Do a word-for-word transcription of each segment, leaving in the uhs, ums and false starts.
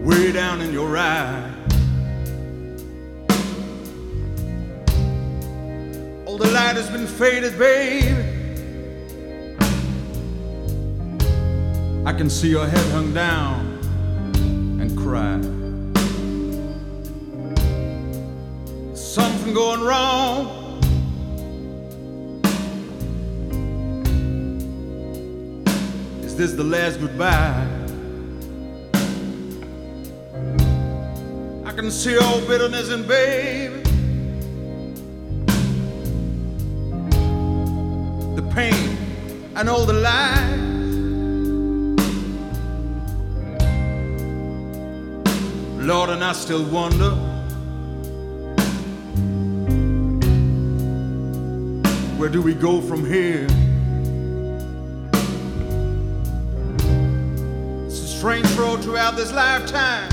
way down in your eye. All the light has been faded, babe. I can see your head hung down and cry. Something going wrong. Is this the last goodbye? I can see all bitterness in babe, the pain and all the lies. Lord, and I still wonder, where do we go from here? It's a strange road throughout this lifetime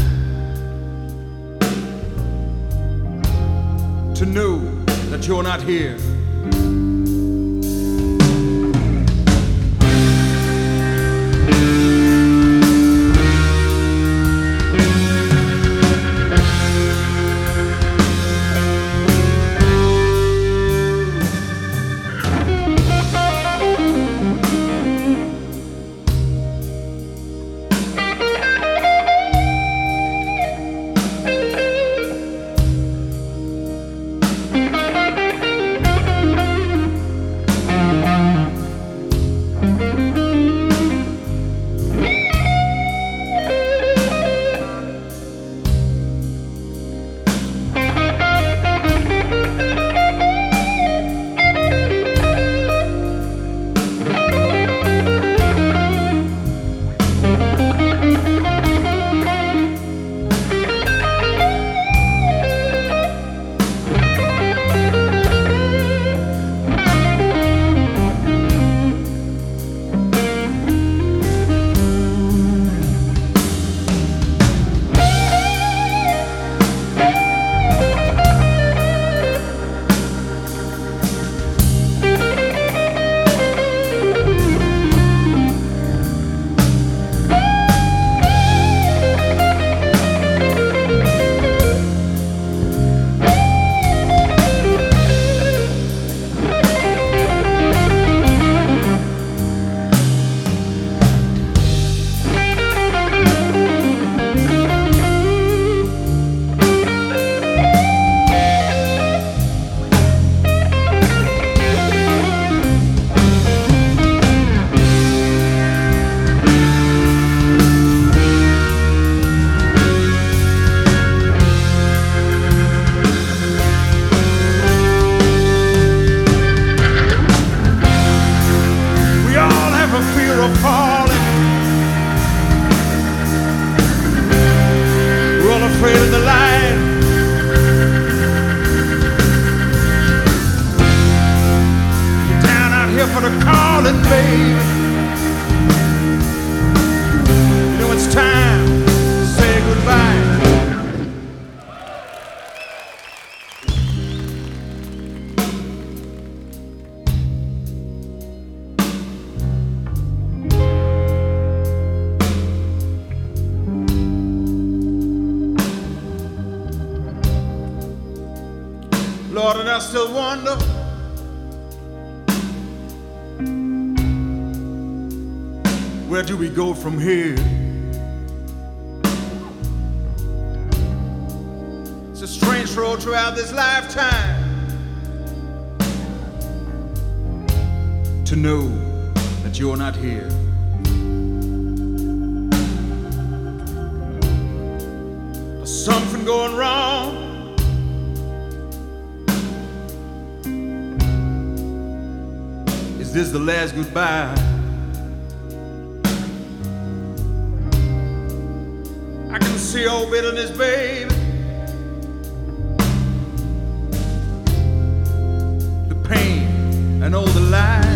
to know that you're not here. Afraid of the light. Down out here for the calling, babe. You know it's time to say goodbye. Lord, and I still wonder, where do we go from here? It's a strange road throughout this lifetime to know that you're not here. There's something going wrong. Is this the last goodbye? I can see all bitterness, babe, the pain and all the lies.